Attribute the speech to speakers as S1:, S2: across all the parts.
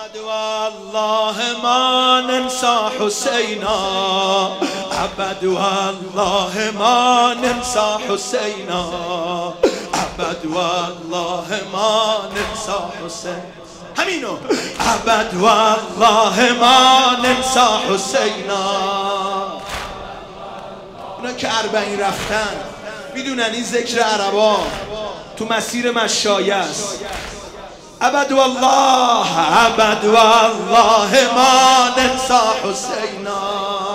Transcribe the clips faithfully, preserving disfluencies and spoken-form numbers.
S1: ابد والله ما ننسى حسينا، ابد والله ما ننسى حسينا، ابد والله ما ننسى حسين. همینو ابد والله ما ننسى حسینا. اونا که اربعین رفتن میدونن این ذکر عربا تو مسیر مشایه است. ابد والله ابد والله ما ننسى حسینا،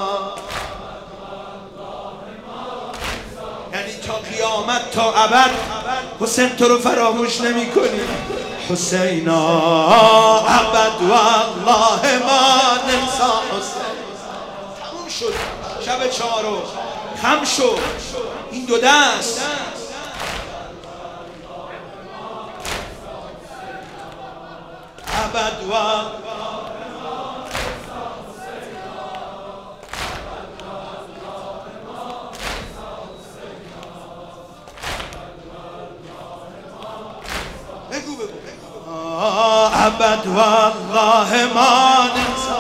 S1: یعنی تا قیامت تا ابد حسین تو رو فراموش نمی کنیم. حسینا ابد والله ما ننسى حسین. تموم شد شب چهارم، خم شد این دو دست. ابد والله بگو بگو ابد والله ما ننسى.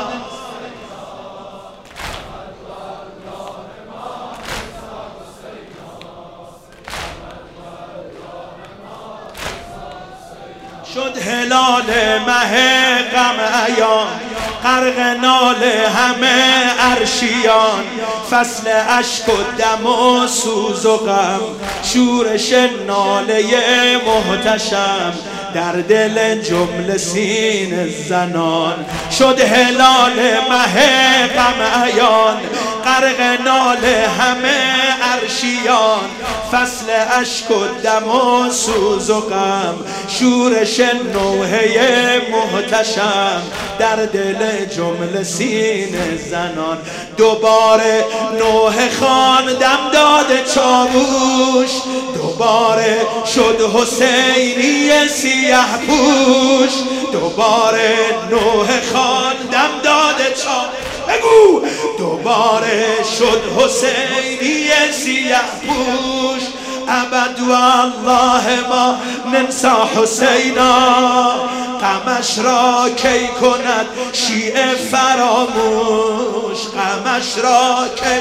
S1: شد هلال مه غم عیان، غرق ناله همه عرشیان، فصل اشک و دم و سوز و غم، شورش ناله محتشم در دل جمله سین زنان. شد هلال مه غم عیان، غرق ناله همه عرشیان، فصل اشک و دم و سوز و غم، شورش نوحه محتشم در دل جمله سین زنان. دوباره نوح خان دم داد چاووش، دوباره شد حسینی سیاه پوش، دوباره نوح خان دم داد چاووش. بگو دوباره شد حسینی سیاه پوش. ابد والله ما ننسى حسینا، غمش را کی کند شیعه فراموش، غمش را کی.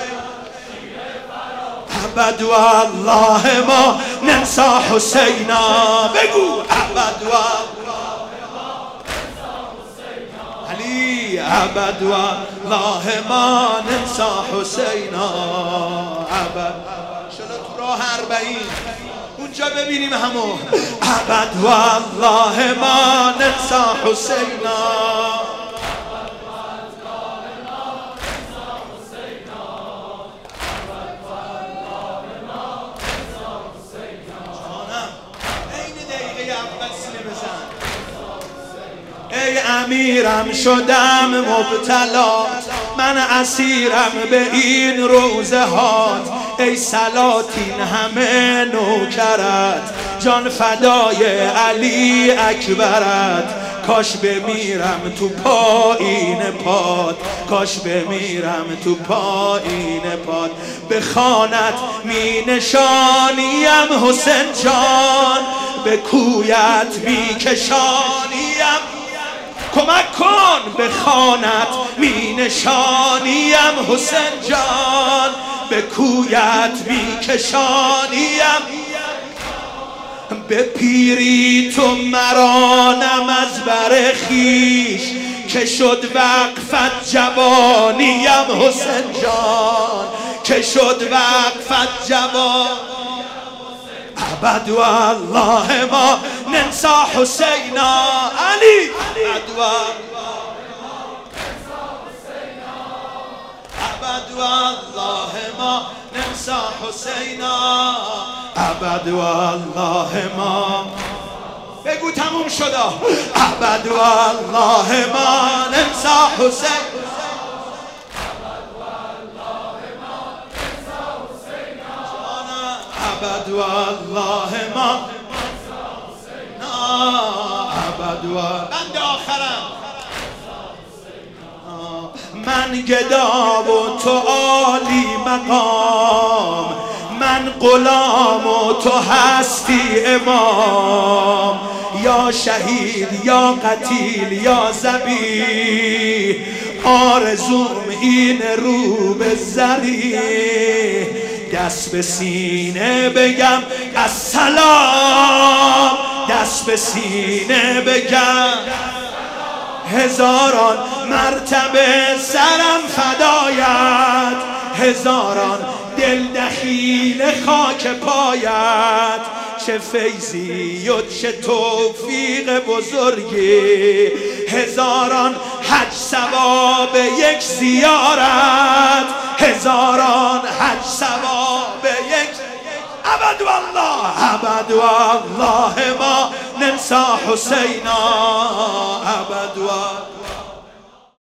S1: ابد والله ما ننسى حسینا. بگو ابد والله علی، ابد والله ما ننسى حسینا. ابد راه اربعین اونجا ببینیم همو. ابد والله ما ننسى حسینا. جانم این دقیقه اول سینه بزن. ای امیرم شدم مبتلا، من اسیرم به این روزه هات، ای سلاطین همه نوکرت، جان فدای علی اکبرت. کاش بمیرم تو پایین پاد، کاش بمیرم تو پایین پاد. به خانت می نشانیم حسین جان، به کویت می کشانیم. کمک کن به خانت می نشانیم حسین جان، به کویت می کشانیم. به پیری تو مرانم از بر خویش، که شد وقفت جوانیم حسین جان، که شد وقفت جوان. ابد والله ما ننسى حسینا. علی ابد ابد والله ما ننسى حسینا. ابد والله ما. بگو تموم شده. ابد والله ما ننسى حسین. ابد والله ما. ابد والله. بند آخرم. من گدا و تو عالی مقام، من غلام و تو هستی امام. یا شهید یا قتیل یا ذبیح، آرزوم این رو به زری، دست به سینه بگم السلام، دست به سینه بگم هزاران مرتبه سرم فدایت، هزاران دل دخیل خاک پایت، چه فیضی و چه توفیق بزرگی، هزاران حج ثواب یک زیارت، هزاران حج ثواب یک ابد والله، ابد والله ما ننسى حسینا، ابد والله.